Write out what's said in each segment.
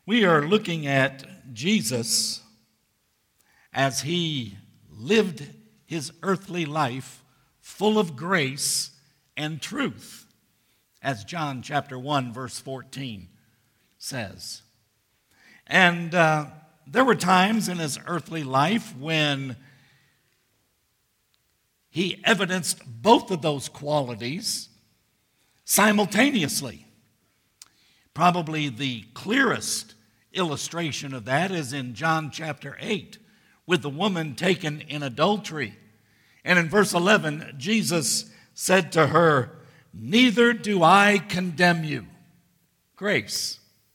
We are looking at Jesus as he lived his earthly life full of grace and truth, as John chapter 1, verse 14 says. And there were times in his earthly life when he evidenced both of those qualities simultaneously. Probably the clearest illustration of that is in John chapter 8 with the woman taken in adultery. And in verse 11, Jesus said to her, "Neither do I condemn you." Grace.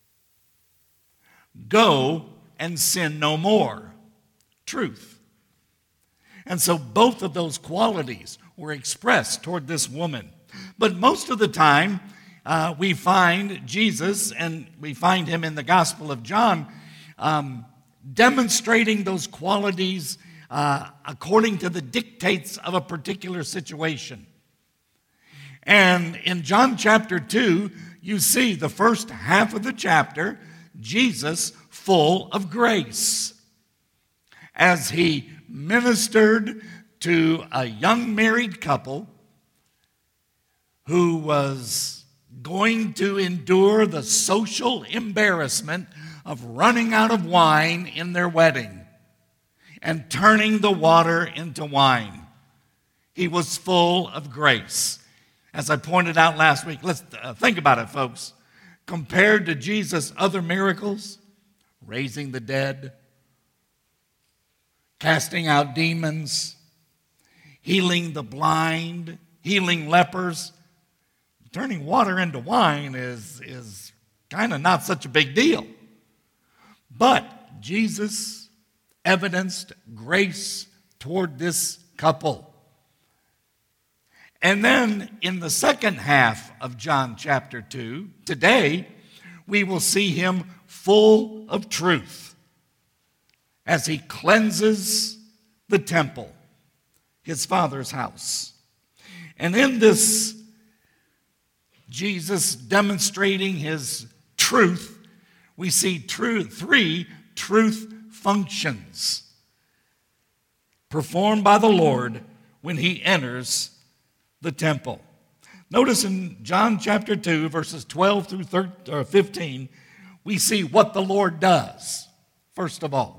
"Go and sin no more." Truth. And so both of those qualities were expressed toward this woman. But most of the time, we find Jesus, and we find him in the Gospel of John, demonstrating those qualities according to the dictates of a particular situation. And in John chapter 2, you see the first half of the chapter, Jesus full of grace, as he ministered to a young married couple who was going to endure the social embarrassment of running out of wine in their wedding and turning the water into wine. He was full of grace. As I pointed out last week, let's think about it, folks. Compared to Jesus' other miracles, raising the dead, casting out demons, healing the blind, healing lepers, turning water into wine is kind of not such a big deal. But Jesus evidenced grace toward this couple. And then in the second half of John chapter 2, today, we will see him full of truth as he cleanses the temple, his Father's house. And in this, Jesus demonstrating his truth, we see three truth functions performed by the Lord when he enters the temple. Notice in John chapter 2, verses 12 through 15, we see what the Lord does, first of all.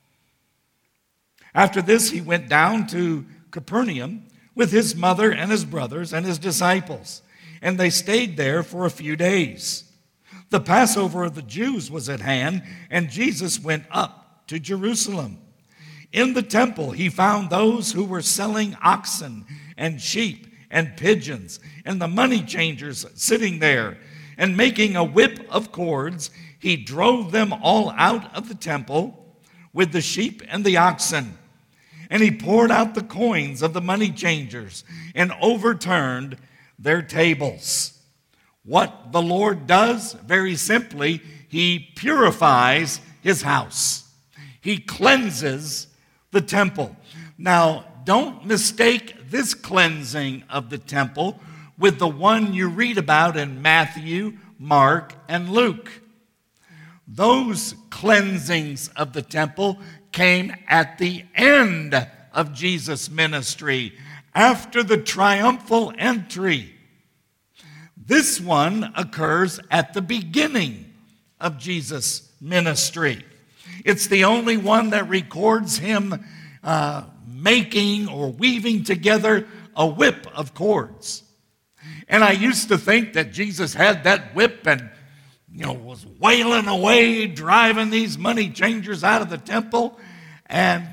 After this, he went down to Capernaum with his mother and his brothers and his disciples, and they stayed there for a few days. The Passover of the Jews was at hand, and Jesus went up to Jerusalem. In the temple, he found those who were selling oxen and sheep and pigeons, and the money changers sitting there. And making a whip of cords, he drove them all out of the temple with the sheep and the oxen. And he poured out the coins of the money changers and overturned their tables. What the Lord does, very simply, he purifies his house. He cleanses the temple. Now, don't mistake this cleansing of the temple with the one you read about in Matthew, Mark, and Luke. Those cleansings of the temple came at the end of Jesus' ministry, after the triumphal entry. This one occurs at the beginning of Jesus' ministry. It's the only one that records him making or weaving together a whip of cords. And I used to think that Jesus had that whip and was wailing away, driving these money changers out of the temple. And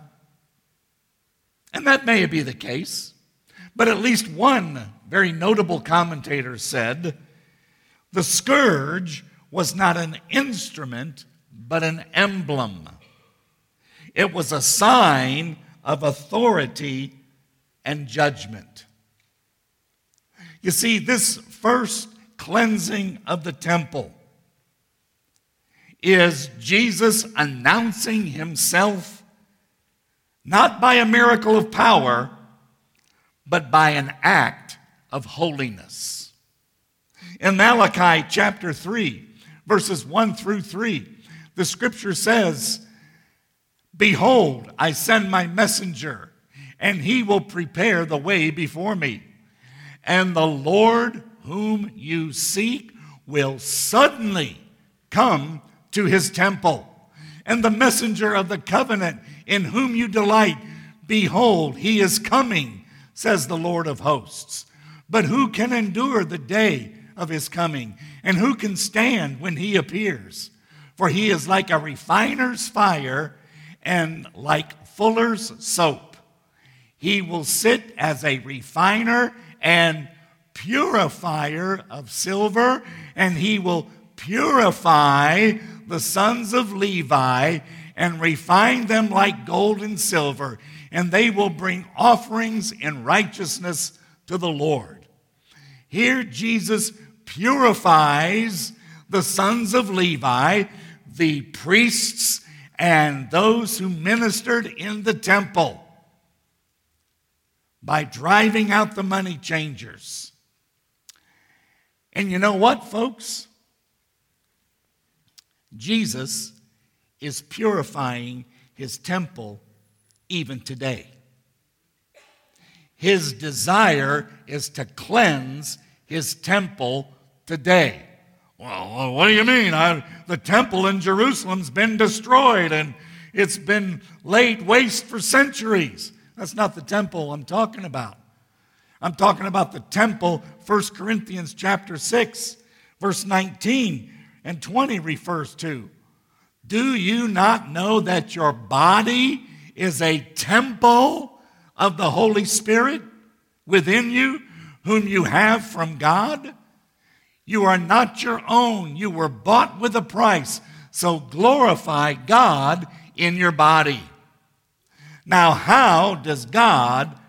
that may be the case. But at least one very notable commentator said, the scourge was not an instrument, but an emblem. It was a sign of authority and judgment. You see, this first cleansing of the temple is Jesus announcing himself not by a miracle of power, but by an act of holiness. In Malachi chapter 3, verses 1 through 3, the scripture says, "Behold, I send my messenger, and he will prepare the way before me. And the Lord whom you seek will suddenly come to his temple. And the messenger of the covenant in whom you delight, behold, he is coming, says the Lord of hosts. But who can endure the day of his coming? And who can stand when he appears? For he is like a refiner's fire and like fuller's soap. He will sit as a refiner and purifier of silver, and he will purify the sons of Levi and refine them like gold and silver, and they will bring offerings in righteousness to the Lord." Here Jesus purifies the sons of Levi, the priests, and those who ministered in the temple by driving out the money changers. And you know what, folks? Jesus is purifying his temple even today. His desire is to cleanse his temple today. Well, what do you mean? The temple in Jerusalem's been destroyed and it's been laid waste for centuries. That's not the temple I'm talking about. I'm talking about the temple 1 Corinthians chapter 6, verse 19 and 20 refers to. "Do you not know that your body is a temple of the Holy Spirit within you, whom you have from God? You are not your own. You were bought with a price. So glorify God in your body." Now, how does God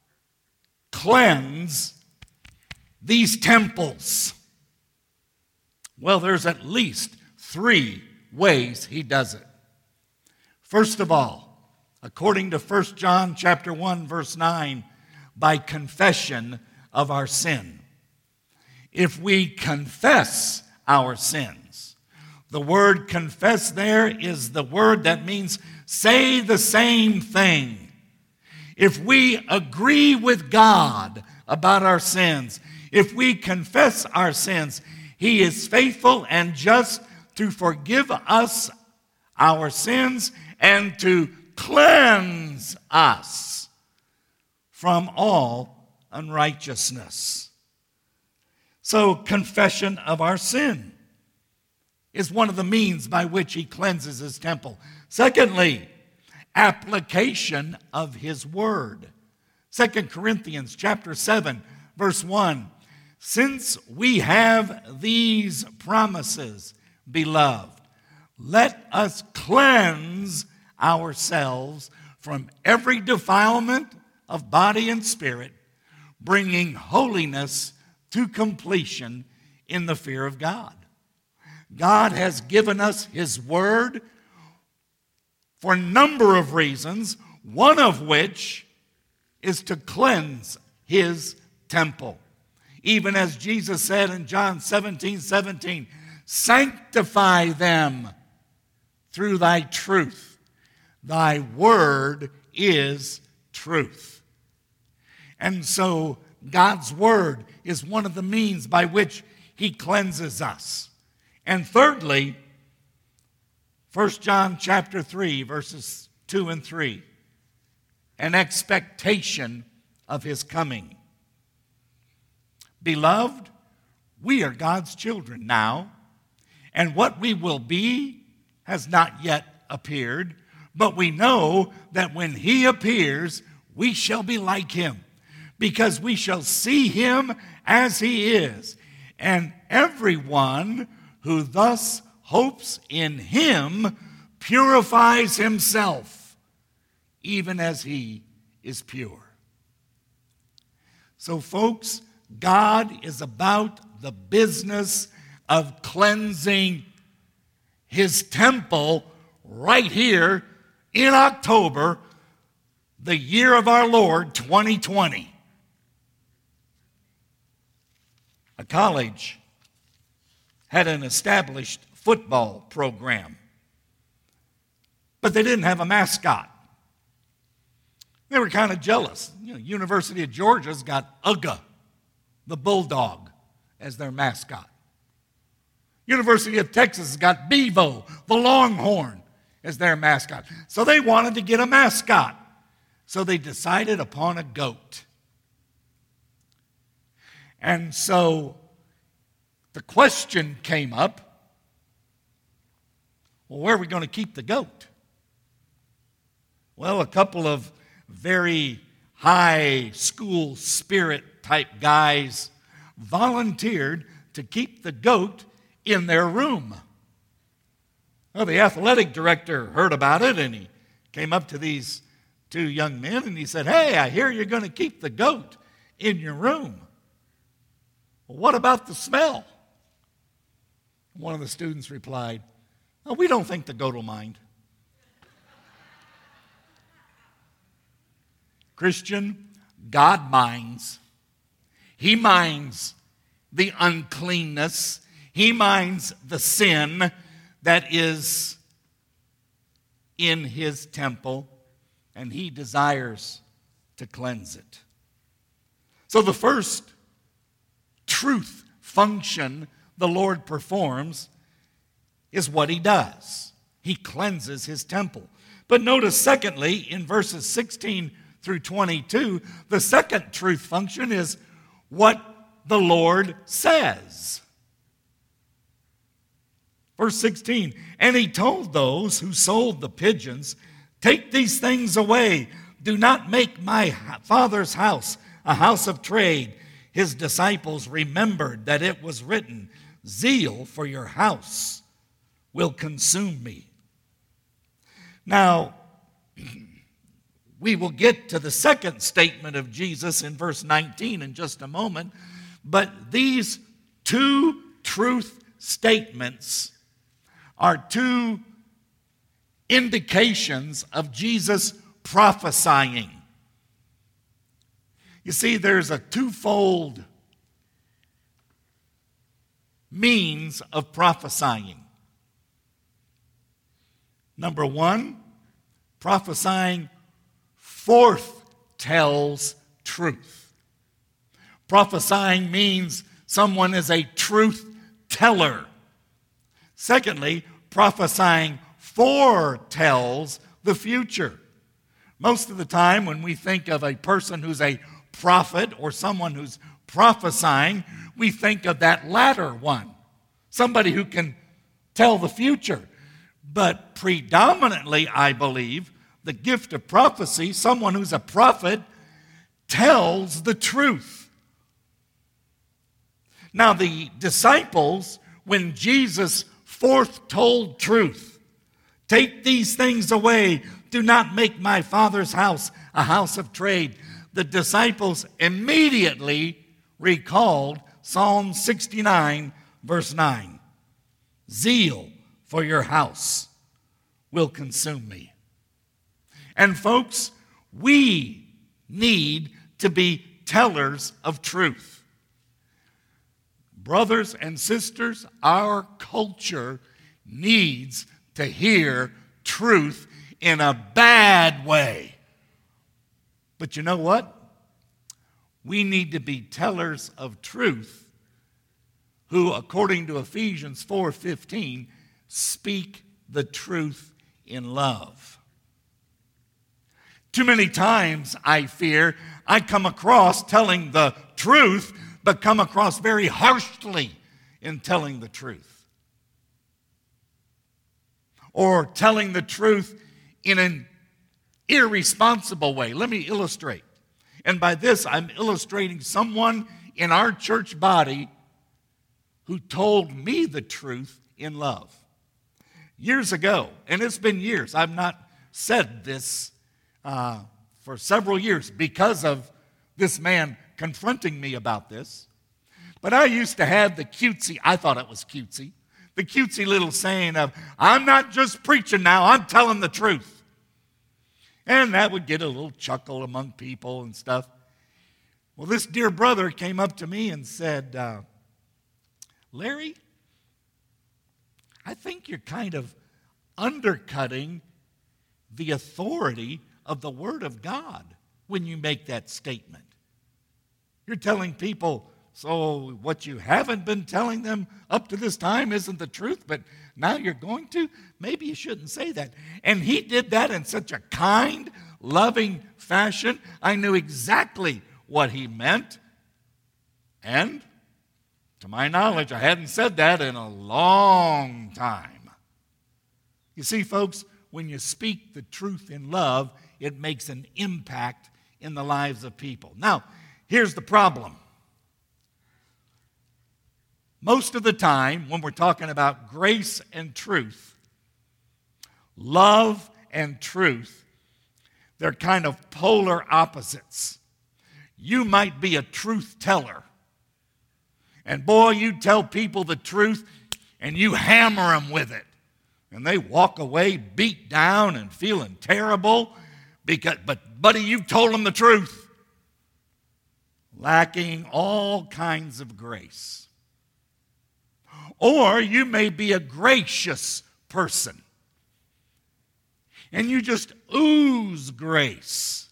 cleanse these temples? Well, there's at least 3 ways he does it. First of all, according to 1 John chapter 1, verse 9, by confession of our sin. If we confess our sins, the word confess there is the word that means say the same thing. If we agree with God about our sins, if we confess our sins, he is faithful and just to forgive us our sins and to cleanse us from all unrighteousness. So, confession of our sin is one of the means by which he cleanses his temple. Secondly, application of his word. 2 Corinthians chapter 7, verse 1. "Since we have these promises, beloved, let us cleanse ourselves from every defilement of body and spirit, bringing holiness to completion in the fear of God." God has given us his word for a number of reasons, one of which is to cleanse his temple. Even as Jesus said in John 17:17, "Sanctify them through thy truth. Thy word is truth." And so God's word is one of the means by which he cleanses us. And thirdly, 1 John chapter 3, verses 2 and 3, an expectation of his coming. Beloved, we are God's children now, and what we will be has not yet appeared, but we know that when he appears, we shall be like him, because we shall see him as he is. And everyone who thus hopes in him purifies himself, even as he is pure. So, folks, God is about the business of cleansing his temple right here in October, the year of our Lord, 2020. A college had an established football program. But they didn't have a mascot. They were kind of jealous. University of Georgia's got Uga, the bulldog, as their mascot. University of Texas has got Bevo, the longhorn, as their mascot. So they wanted to get a mascot. So they decided upon a goat. And so the question came up, well, where are we going to keep the goat? Well, a couple of very high school spirit type guys volunteered to keep the goat in their room. Well, the athletic director heard about it, and he came up to these two young men and he said, "Hey, I hear you're going to keep the goat in your room. Well, what about the smell?" One of the students replied, "Oh, we don't think the goat will mind." Christian, God minds. He minds the uncleanness. He minds the sin that is in his temple, and he desires to cleanse it. So the first truth function the Lord performs is what he does. He cleanses his temple. But notice, secondly, in verses 16 through 22, the second truth function is what the Lord says. Verse 16, "And he told those who sold the pigeons, 'Take these things away. Do not make my Father's house a house of trade.' His disciples remembered that it was written, 'Zeal for your house will consume me.'" Now, we will get to the second statement of Jesus in verse 19 in just a moment, but these two truth statements are two indications of Jesus prophesying. You see, there's a twofold means of prophesying. Number one, prophesying foretells truth. Prophesying means someone is a truth teller. Secondly, prophesying foretells the future. Most of the time when we think of a person who's a prophet or someone who's prophesying, we think of that latter one, somebody who can tell the future. But predominantly, I believe, the gift of prophecy, someone who's a prophet, tells the truth. Now, the disciples, when Jesus foretold truth, "Take these things away, do not make my Father's house a house of trade," the disciples immediately recalled Psalm 69, verse 9. "Zeal for your house will consume me." And folks, we need to be tellers of truth. Brothers and sisters, our culture needs to hear truth in a bad way. But you know what? We need to be tellers of truth who, according to Ephesians 4:15, speak the truth in love. Too many times, I fear, I come across telling the truth, but come across very harshly in telling the truth. Or telling the truth in an irresponsible way. Let me illustrate. And by this, I'm illustrating someone in our church body who told me the truth in love. Years ago, and it's been years, I've not said this for several years because of this man confronting me about this. But I used to have the cutesy, I thought it was cutesy, the cutesy little saying of, "I'm not just preaching now, I'm telling the truth." And that would get a little chuckle among people and stuff. Well, this dear brother came up to me and said, "Larry, I think you're kind of undercutting the authority of the Word of God when you make that statement. You're telling people, so what you haven't been telling them up to this time isn't the truth, but now you're going to? Maybe you shouldn't say that. And he did that in such a kind, loving fashion. I knew exactly what he meant. And to my knowledge, I hadn't said that in a long time. You see, folks, when you speak the truth in love, it makes an impact in the lives of people. Now, here's the problem. Most of the time, when we're talking about grace and truth, love and truth, they're kind of polar opposites. You might be a truth teller. And boy, you tell people the truth and you hammer them with it. And they walk away beat down and feeling terrible but buddy, you told them the truth. Lacking all kinds of grace. Or you may be a gracious person. And you just ooze grace.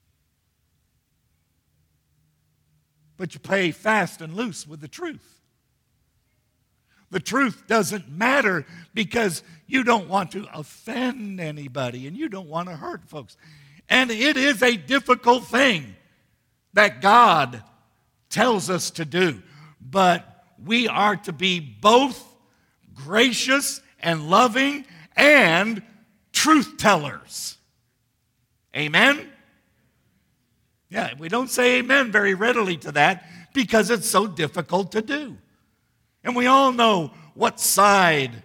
But you play fast and loose with the truth. The truth doesn't matter because you don't want to offend anybody and you don't want to hurt folks. And it is a difficult thing that God tells us to do. But we are to be both gracious and loving and truth tellers. Amen? Yeah, we don't say amen very readily to that because it's so difficult to do. And we all know what side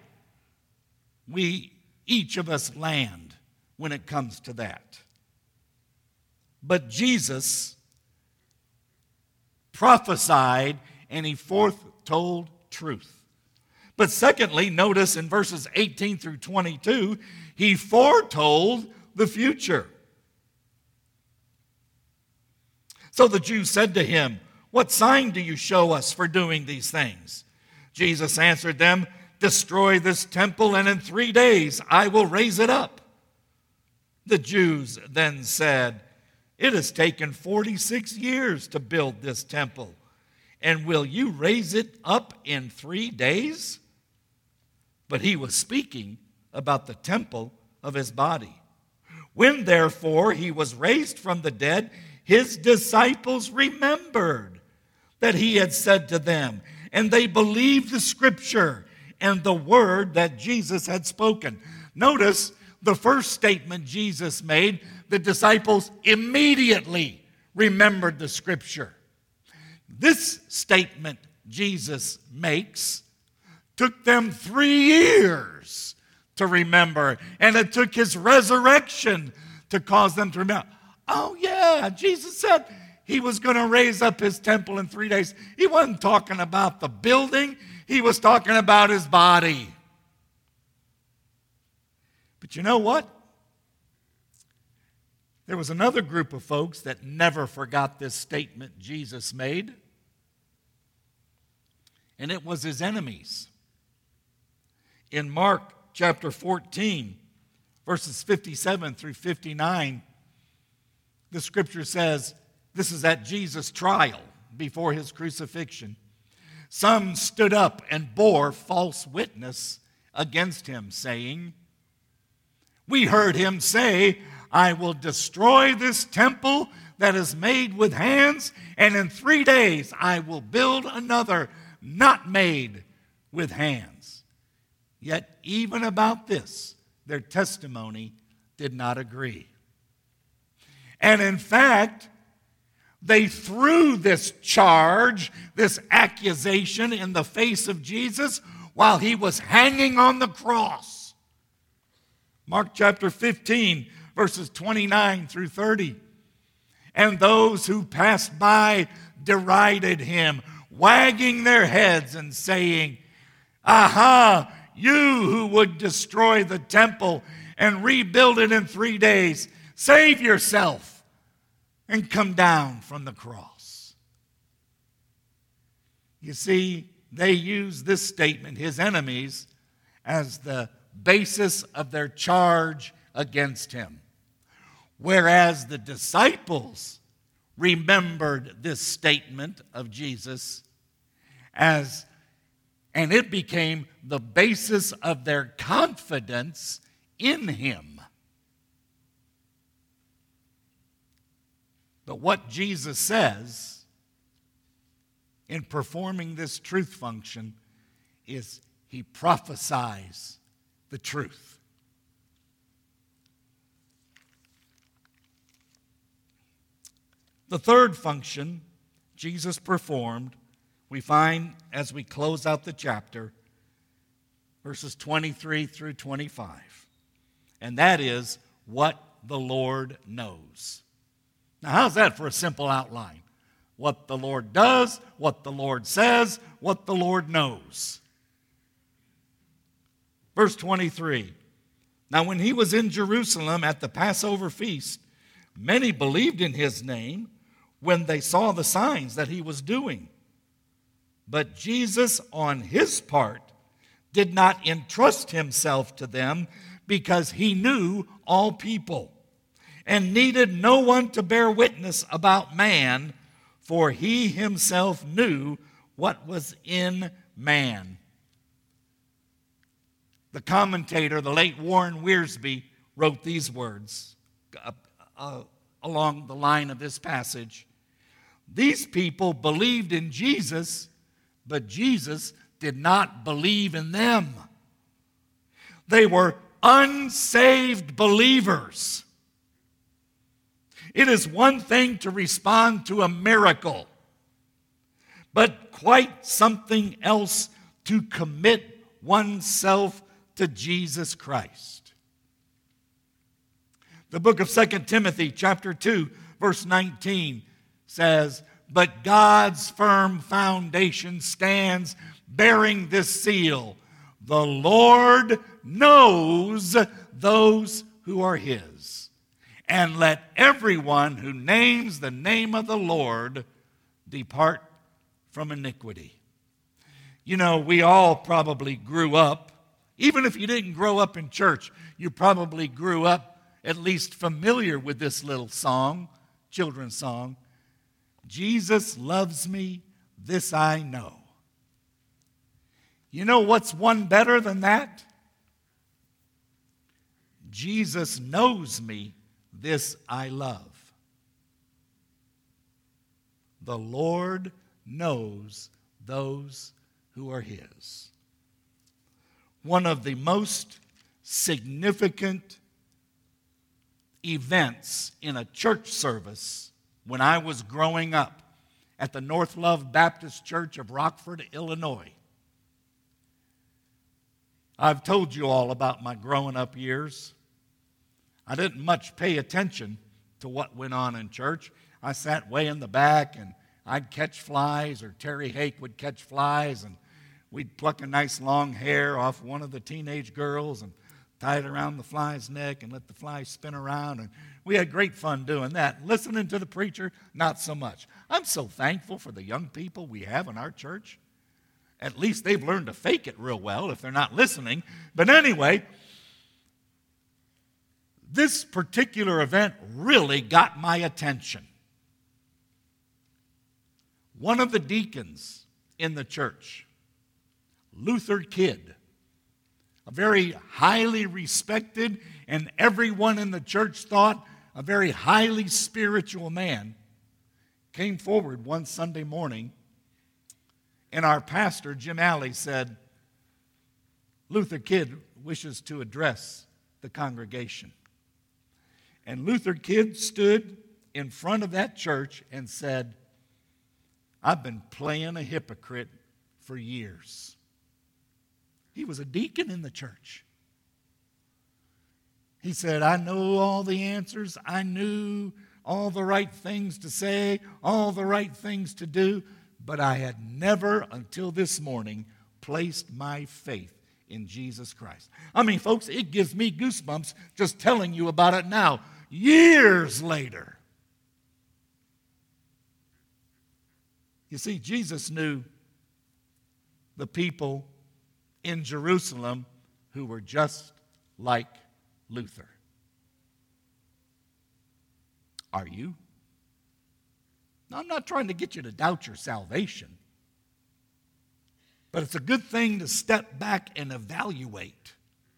each of us land when it comes to that. But Jesus prophesied and he foretold truth. But secondly, notice in verses 18 through 22, he foretold the future. So the Jews said to him, "What sign do you show us for doing these things?" Jesus answered them, "Destroy this temple, and in 3 days I will raise it up." The Jews then said, "It has taken 46 years to build this temple, and will you raise it up in 3 days?" But he was speaking about the temple of his body. When therefore he was raised from the dead, his disciples remembered that he had said to them, and they believed the scripture and the word that Jesus had spoken. Notice the first statement Jesus made, the disciples immediately remembered the scripture. This statement Jesus makes took them 3 years to remember, and it took his resurrection to cause them to remember. Oh yeah, Jesus said he was going to raise up his temple in 3 days. He wasn't talking about the building. He was talking about his body. But you know what? There was another group of folks that never forgot this statement Jesus made. And it was his enemies. In Mark chapter 14, verses 57 through 59, the scripture says, this is at Jesus' trial before his crucifixion. Some stood up and bore false witness against him, saying, "We heard him say, 'I will destroy this temple that is made with hands, and in 3 days I will build another not made with hands.' Yet even about this, their testimony did not agree. And in fact, they threw this charge, this accusation in the face of Jesus while he was hanging on the cross. Mark chapter 15, verses 29 through 30. And those who passed by derided him, wagging their heads and saying, 'Aha, you who would destroy the temple and rebuild it in 3 days, save yourself and come down from the cross.'" You see, they used this statement, his enemies, as the basis of their charge against him. Whereas the disciples remembered this statement of Jesus and it became the basis of their confidence in him. But what Jesus says in performing this truth function is he prophesies the truth. The third function Jesus performed, we find as we close out the chapter, verses 23 through 25. And that is what the Lord knows. Now, how's that for a simple outline? What the Lord does, what the Lord says, what the Lord knows. Verse 23. Now, when he was in Jerusalem at the Passover feast, many believed in his name when they saw the signs that he was doing. But Jesus, on his part, did not entrust himself to them because he knew all people and needed no one to bear witness about man, for he himself knew what was in man. The commentator, the late Warren Wiersbe, wrote these words along the line of this passage. These people believed in Jesus, but Jesus did not believe in them. They were unsaved believers. It is one thing to respond to a miracle, but quite something else to commit oneself to Jesus Christ. The book of 2 Timothy chapter 2, verse 19 says, but God's firm foundation stands bearing this seal. The Lord knows those who are his. And let everyone who names the name of the Lord depart from iniquity. You know, we all probably grew up, even if you didn't grow up in church, you probably grew up at least familiar with this little song, children's song. Jesus loves me, this I know. You know what's one better than that? Jesus knows me, this I love. The Lord knows those who are his. One of the most significant events in a church service when I was growing up at the North Love Baptist Church of Rockford, Illinois. I've told you all about my growing up years. I didn't much pay attention to what went on in church. I sat way in the back and I'd catch flies, or Terry Hake would catch flies, and we'd pluck a nice long hair off one of the teenage girls and tie it around the fly's neck and let the fly spin around. And we had great fun doing that. Listening to the preacher, not so much. I'm so thankful for the young people we have in our church. At least they've learned to fake it real well if they're not listening. But anyway, this particular event really got my attention. One of the deacons in the church, Luther Kidd, a very highly respected, and everyone in the church thought a very highly spiritual man, came forward one Sunday morning, and our pastor, Jim Alley, said, Luther Kidd wishes to address the congregation. And Luther Kidd stood in front of that church and said, I've been playing a hypocrite for years. He was a deacon in the church. He said, I know all the answers. I knew all the right things to say, all the right things to do, but I had never until this morning placed my faith in Jesus Christ. I mean, folks, it gives me goosebumps just telling you about it now, years later. You see, Jesus knew the people in Jerusalem who were just like Luther. Are you? Now, I'm not trying to get you to doubt your salvation, but it's a good thing to step back and evaluate.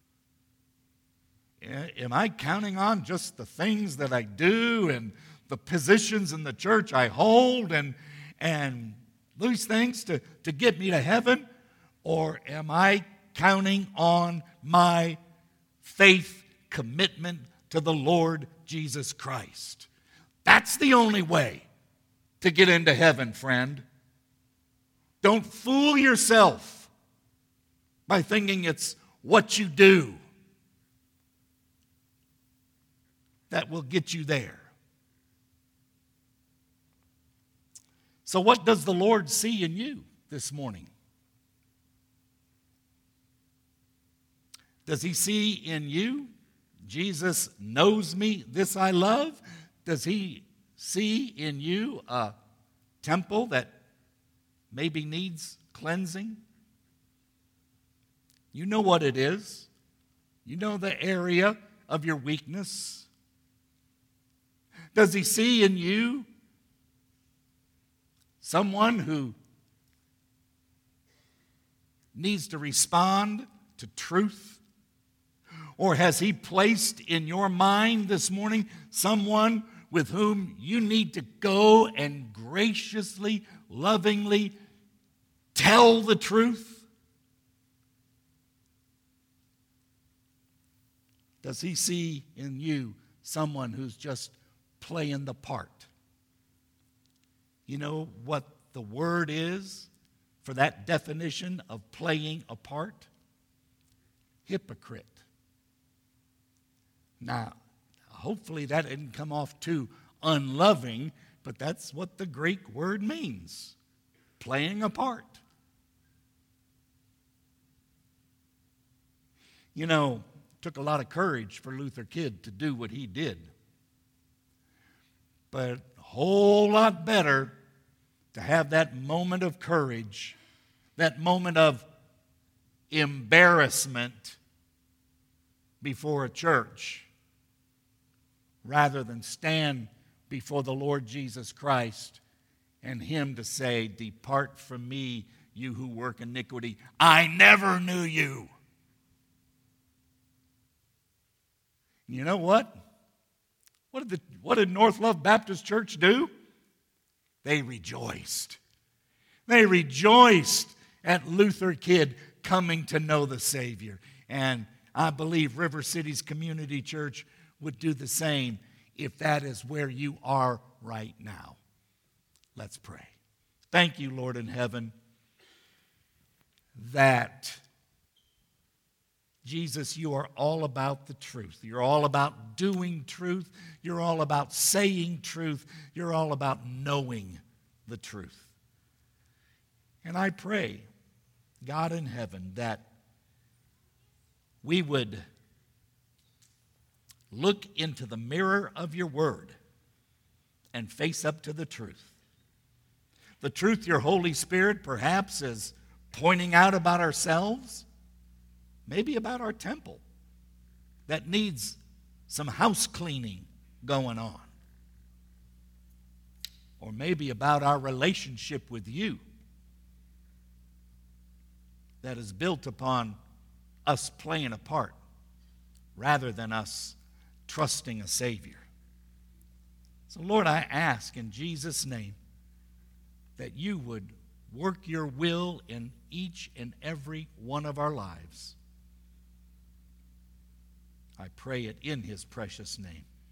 Am I counting on just the things that I do and the positions in the church I hold and these things to get me to heaven? Or am I counting on my faith commitment to the Lord Jesus Christ? That's the only way to get into heaven, friend. Don't fool yourself by thinking it's what you do that will get you there. So what does the Lord see in you this morning? Does he see in you, Jesus knows me, this I love? Does he see in you a temple that maybe needs cleansing? You know what it is. You know the area of your weakness. Does he see in you someone who needs to respond to truth? Or has he placed in your mind this morning someone with whom you need to go and graciously, lovingly tell the truth? Does he see in you someone who's just playing the part? You know what the word is for that definition of playing a part? Hypocrite. Now, hopefully that didn't come off too unloving, but that's what the Greek word means. Playing a part. You know, it took a lot of courage for Luther Kidd to do what he did. But a whole lot better to have that moment of courage, that moment of embarrassment before a church, rather than stand before the Lord Jesus Christ and him to say, "Depart from me, you who work iniquity. I never knew you." You know what? What did North Love Baptist Church do? They rejoiced. They rejoiced at Luther Kidd coming to know the Savior. And I believe River Cities Community Church would do the same if that is where you are right now. Let's pray. Thank you, Lord in heaven, that Jesus, you are all about the truth. You're all about doing truth. You're all about saying truth. You're all about knowing the truth. And I pray, God in heaven, that we would look into the mirror of your word and face up to the truth. The truth your Holy Spirit perhaps is pointing out about ourselves, maybe about our temple that needs some house cleaning going on. Or maybe about our relationship with you that is built upon us playing a part rather than us trusting a Savior. So, Lord, I ask in Jesus' name that you would work your will in each and every one of our lives. I pray it in his precious name.